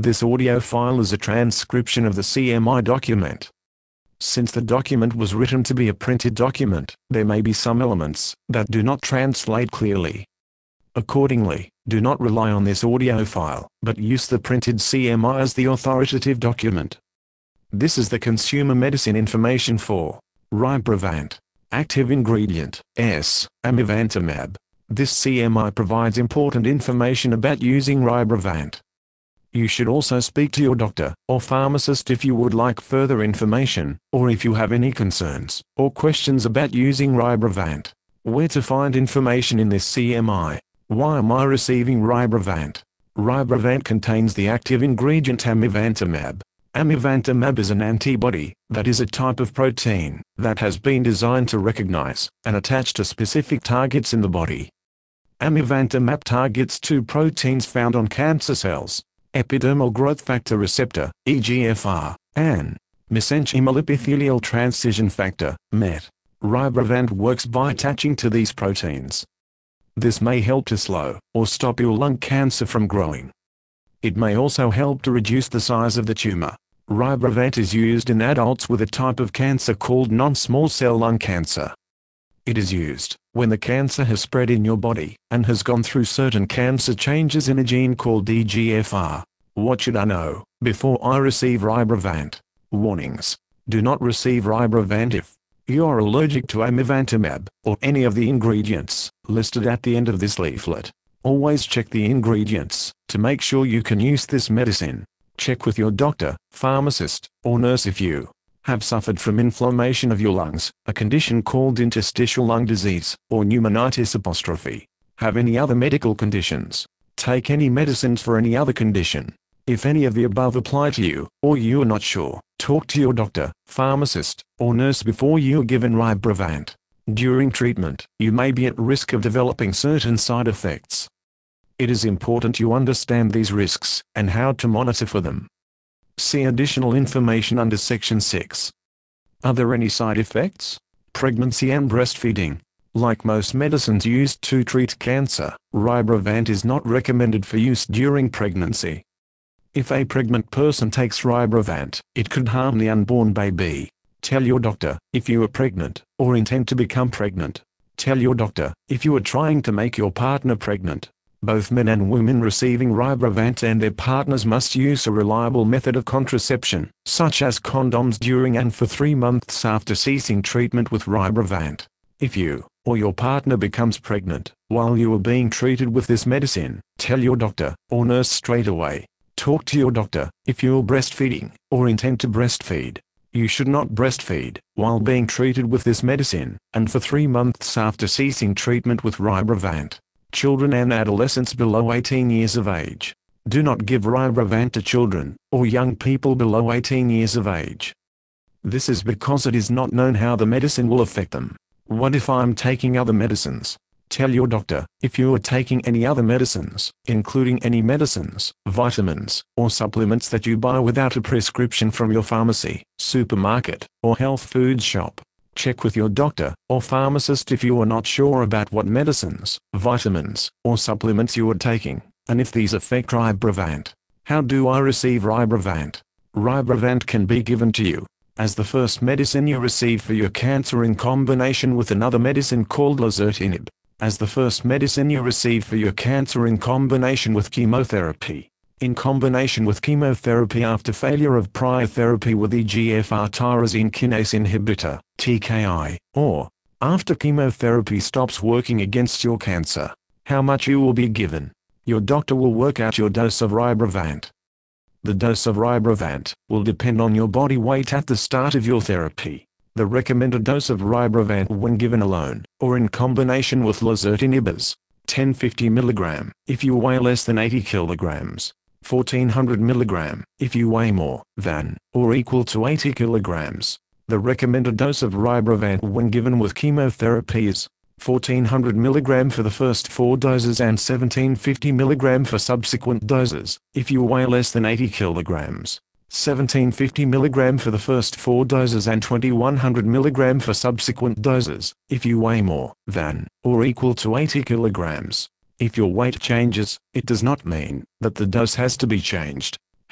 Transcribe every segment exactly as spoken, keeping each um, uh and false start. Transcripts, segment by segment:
This audio file is a transcription of the C M I document. Since the document was written to be a printed document, there may be some elements that do not translate clearly. Accordingly, do not rely on this audio file, but use the printed C M I as the authoritative document. This is the consumer medicine information for Rybrevant. Active ingredient, S, amivantamab. This C M I provides important information about using Rybrevant. You should also speak to your doctor or pharmacist if you would like further information, or if you have any concerns or questions about using Rybrevant. Where to find information in this C M I? Why am I receiving Rybrevant? Rybrevant contains the active ingredient amivantamab. Amivantamab is an antibody, that is a type of protein, that has been designed to recognize and attach to specific targets in the body. Amivantamab targets two proteins found on cancer cells: epidermal growth factor receptor, E G F R, and mesenchymal epithelial transition factor, M E T. Rybrevant works by attaching to these proteins. This may help to slow or stop your lung cancer from growing. It may also help to reduce the size of the tumor. Rybrevant is used in adults with a type of cancer called non-small cell lung cancer. It is used when the cancer has spread in your body and has gone through certain cancer changes in a gene called E G F R. What should I know before I receive Rybrevant? Warnings: do not receive Rybrevant if you are allergic to amivantamab or any of the ingredients listed at the end of this leaflet. Always check the ingredients to make sure you can use this medicine. Check with your doctor, pharmacist, or nurse if you have suffered from inflammation of your lungs, a condition called interstitial lung disease, or pneumonitis apostrophe. Have any other medical conditions? Take any medicines for any other condition. If any of the above apply to you, or you are not sure, talk to your doctor, pharmacist, or nurse before you are given Rybrevant. During treatment, you may be at risk of developing certain side effects. It is important you understand these risks and how to monitor for them. See additional information under Section six. Are there any side effects? Pregnancy and breastfeeding. Like most medicines used to treat cancer, Rybrevant is not recommended for use during pregnancy. If a pregnant person takes Rybrevant, it could harm the unborn baby. Tell your doctor if you are pregnant or intend to become pregnant. Tell your doctor if you are trying to make your partner pregnant. Both men and women receiving Rybrevant and their partners must use a reliable method of contraception, such as condoms during and for three months after ceasing treatment with Rybrevant. If you or your partner becomes pregnant while you are being treated with this medicine, tell your doctor or nurse straight away. Talk to your doctor if you are breastfeeding or intend to breastfeed. You should not breastfeed while being treated with this medicine, and for three months after ceasing treatment with Rybrevant. Children and adolescents below eighteen years of age. Do not give Rybrevant to children or young people below eighteen years of age. This is because it is not known how the medicine will affect them. What if I am taking other medicines? Tell your doctor if you are taking any other medicines, including any medicines, vitamins, or supplements that you buy without a prescription from your pharmacy, supermarket, or health food shop. Check with your doctor or pharmacist if you are not sure about what medicines, vitamins, or supplements you are taking, and if these affect Rybrevant. How do I receive Rybrevant? Rybrevant can be given to you as the first medicine you receive for your cancer in combination with another medicine called lazertinib, as the first medicine you receive for your cancer in combination with chemotherapy, in combination with chemotherapy after failure of prior therapy with E G F R tyrosine kinase inhibitor, T K I, or after chemotherapy stops working against your cancer. How much you will be given? Your doctor will work out your dose of Rybrevant. The dose of Rybrevant will depend on your body weight at the start of your therapy. The recommended dose of Rybrevant when given alone, or in combination with lazertinib is ten fifty milligrams if you weigh less than eighty kilograms, fourteen hundred milligrams if you weigh more than or equal to eighty kilograms. The recommended dose of Rybrevant when given with chemotherapy is fourteen hundred milligrams for the first four doses and seventeen fifty milligrams for subsequent doses, if you weigh less than eighty kilograms. seventeen fifty milligrams for the first four doses and twenty-one hundred milligrams for subsequent doses, if you weigh more than or equal to eighty kilograms. If your weight changes, it does not mean that the dose has to be changed.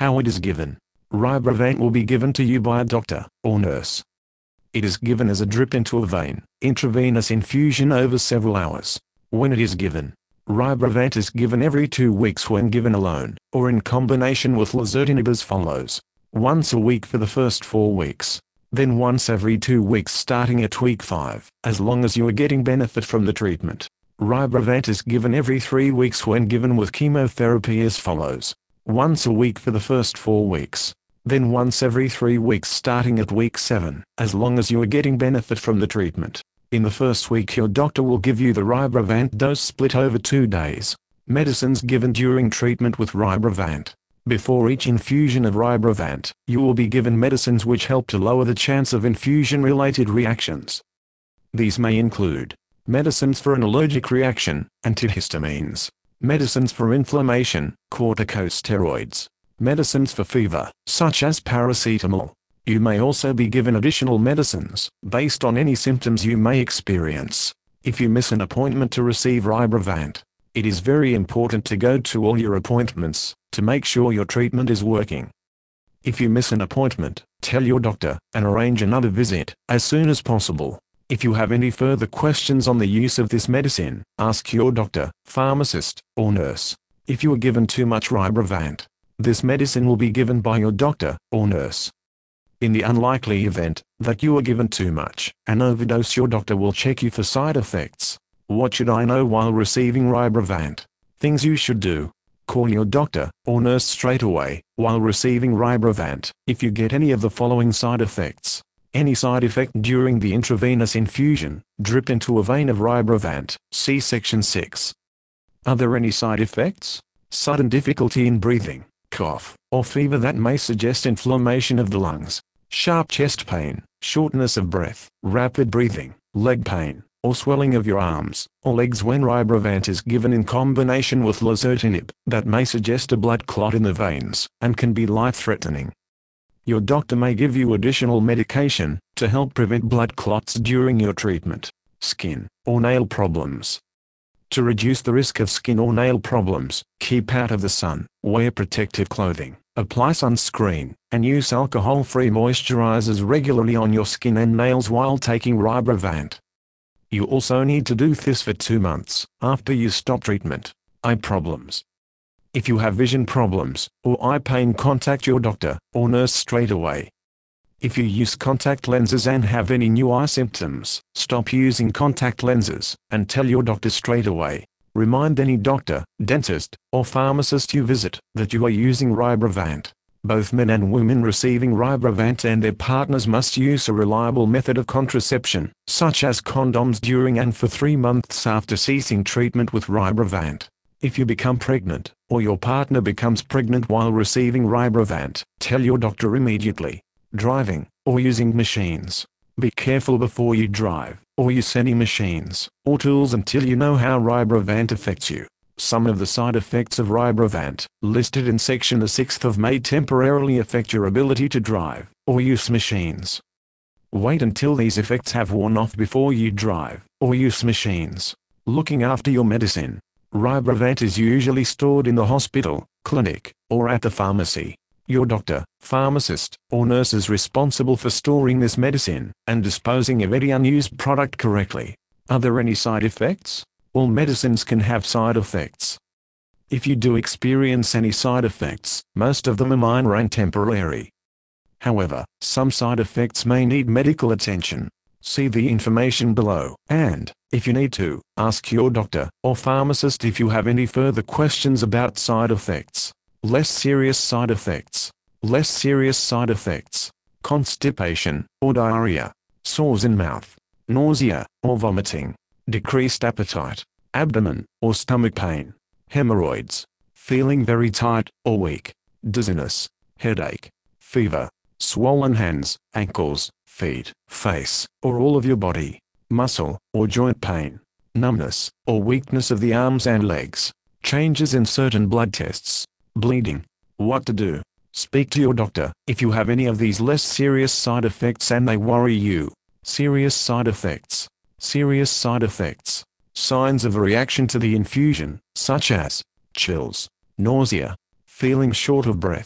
How it is given. Rybrevant will be given to you by a doctor or nurse. It is given as a drip into a vein, intravenous infusion over several hours. When it is given, Rybrevant is given every two weeks when given alone, or in combination with lazertinib as follows. Once a week for the first four weeks. Then once every two weeks starting at week five, as long as you are getting benefit from the treatment. Rybrevant is given every three weeks when given with chemotherapy as follows. Once a week for the first four weeks. Then once every three weeks starting at week seven, as long as you are getting benefit from the treatment. In the first week your doctor will give you the Rybrevant dose split over two days. Medicines given during treatment with Rybrevant. Before each infusion of Rybrevant, you will be given medicines which help to lower the chance of infusion-related reactions. These may include medicines for an allergic reaction, antihistamines, medicines for inflammation, corticosteroids, medicines for fever, such as paracetamol. You may also be given additional medicines, based on any symptoms you may experience. If you miss an appointment to receive Rybrevant, it is very important to go to all your appointments, to make sure your treatment is working. If you miss an appointment, tell your doctor, and arrange another visit, as soon as possible. If you have any further questions on the use of this medicine, ask your doctor, pharmacist, or nurse. If you are given too much Rybrevant, this medicine will be given by your doctor or nurse. In the unlikely event that you are given too much, an overdose, your doctor will check you for side effects. What should I know while receiving Rybrevant? Things you should do. Call your doctor or nurse straight away while receiving Rybrevant if you get any of the following side effects. Any side effect during the intravenous infusion, drip into a vein of Rybrevant, see section six. Are there any side effects? Sudden difficulty in breathing, cough, or fever that may suggest inflammation of the lungs, sharp chest pain, shortness of breath, rapid breathing, leg pain, or swelling of your arms or legs when Rybrevant is given in combination with lazertinib, that may suggest a blood clot in the veins and can be life-threatening. Your doctor may give you additional medication to help prevent blood clots during your treatment. Skin or nail problems. To reduce the risk of skin or nail problems, keep out of the sun, wear protective clothing, apply sunscreen, and use alcohol-free moisturizers regularly on your skin and nails while taking Rybrevant. You also need to do this for two months after you stop treatment. Eye problems. If you have vision problems or eye pain, contact your doctor or nurse straight away. If you use contact lenses and have any new eye symptoms, stop using contact lenses and tell your doctor straight away. Remind any doctor, dentist, or pharmacist you visit that you are using Rybrevant. Both men and women receiving Rybrevant and their partners must use a reliable method of contraception, such as condoms, during and for three months after ceasing treatment with Rybrevant. If you become pregnant, or your partner becomes pregnant while receiving Rybrevant, tell your doctor immediately. Driving, or using machines. Be careful before you drive, or use any machines, or tools until you know how Rybrevant affects you. Some of the side effects of Rybrevant, listed in section six of, may temporarily affect your ability to drive, or use machines. Wait until these effects have worn off before you drive, or use machines. Looking after your medicine. Rybrevant is usually stored in the hospital, clinic, or at the pharmacy. Your doctor, pharmacist, or nurse is responsible for storing this medicine and disposing of any unused product correctly. Are there any side effects? All medicines can have side effects. If you do experience any side effects, most of them are minor and temporary. However, some side effects may need medical attention. See the information below, and, if you need to, ask your doctor or pharmacist if you have any further questions about side effects. Less serious side effects. Less serious side effects. Constipation or diarrhea. Sores in mouth. Nausea or vomiting. Decreased appetite. Abdomen or stomach pain. Hemorrhoids. Feeling very tight or weak. Dizziness. Headache. Fever. Swollen hands, ankles, feet, face, or all of your body. Muscle or joint pain. Numbness or weakness of the arms and legs. Changes in certain blood tests. Bleeding. What to do? Speak to your doctor if you have any of these less serious side effects and they worry you. Serious side effects. Serious side effects. Signs of a reaction to the infusion, such as chills, nausea, feeling short of breath,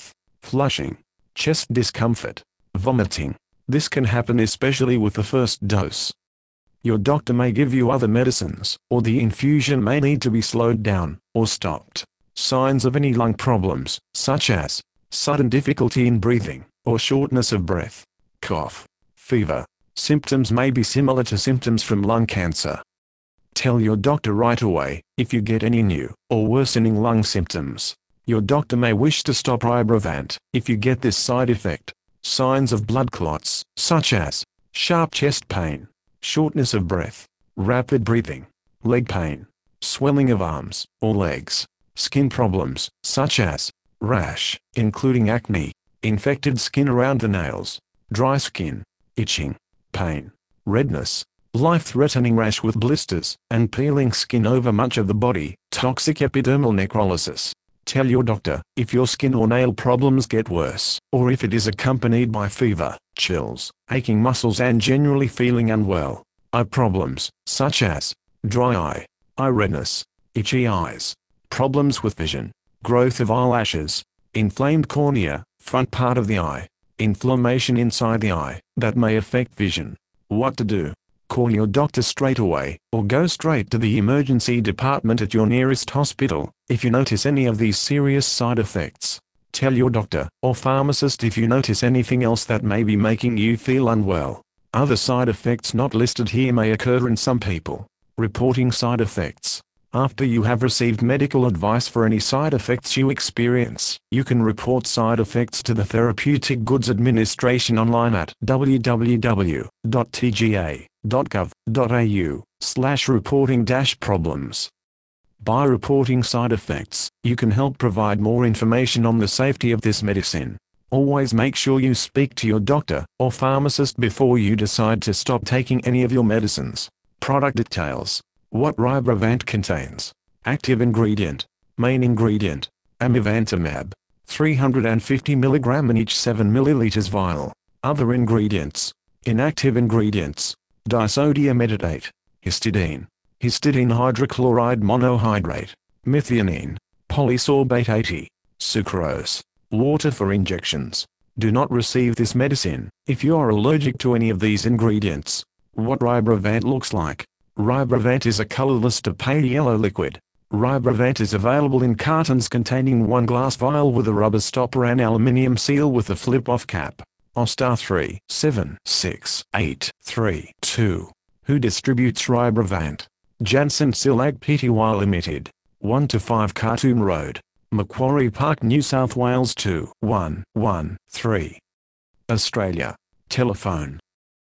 flushing, chest discomfort, vomiting. This can happen especially with the first dose. Your doctor may give you other medicines, or the infusion may need to be slowed down, or stopped. Signs of any lung problems, such as sudden difficulty in breathing, or shortness of breath, cough, fever. Symptoms may be similar to symptoms from lung cancer. Tell your doctor right away if you get any new or worsening lung symptoms. Your doctor may wish to stop Rybrevant if you get this side effect. Signs of blood clots, such as sharp chest pain, shortness of breath, rapid breathing, leg pain, swelling of arms or legs, skin problems, such as rash, including acne, infected skin around the nails, dry skin, itching, pain, redness, life-threatening rash with blisters, and peeling skin over much of the body, toxic epidermal necrolysis. Tell your doctor if your skin or nail problems get worse, or if it is accompanied by fever, chills, aching muscles and generally feeling unwell. Eye problems, such as dry eye, eye redness, itchy eyes, problems with vision, growth of eyelashes, inflamed cornea, front part of the eye, inflammation inside the eye, that may affect vision. What to do? Call your doctor straight away, or go straight to the emergency department at your nearest hospital, if you notice any of these serious side effects. Tell your doctor, or pharmacist if you notice anything else that may be making you feel unwell. Other side effects not listed here may occur in some people. Reporting side effects. After you have received medical advice for any side effects you experience, you can report side effects to the Therapeutic Goods Administration online at w w w dot t g a dot gov dot a u slash reporting dash problems. By reporting side effects, you can help provide more information on the safety of this medicine. Always make sure you speak to your doctor or pharmacist before you decide to stop taking any of your medicines. Product details. What Rybrevant contains. Active ingredient. Main ingredient. Amivantamab. three hundred fifty milligrams in each seven milliliters vial. Other ingredients. Inactive ingredients. Disodium ethylate. Histidine. Histidine hydrochloride monohydrate. Methionine. Polysorbate eighty. Sucrose. Water for injections. Do not receive this medicine if you are allergic to any of these ingredients. What Rybrevant looks like. Rybrevant is a colorless to pale yellow liquid. Rybrevant is available in cartons containing one glass vial with a rubber stopper and aluminium seal with a flip-off cap. O star three seven six eight three two. Who distributes Rybrevant? Janssen Silag Pty Limited. one to five Khartoum Road, Macquarie Park, New South Wales two one one three. Australia. Telephone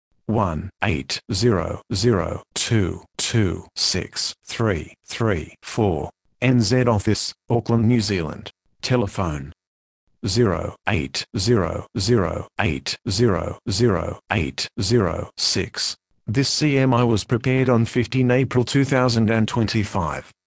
one eight zero zero two two six three three four. N Z Office, Auckland, New Zealand. Telephone zero eight zero zero eight zero zero eight zero six. This C M I was prepared on fifteenth April two thousand twenty-five.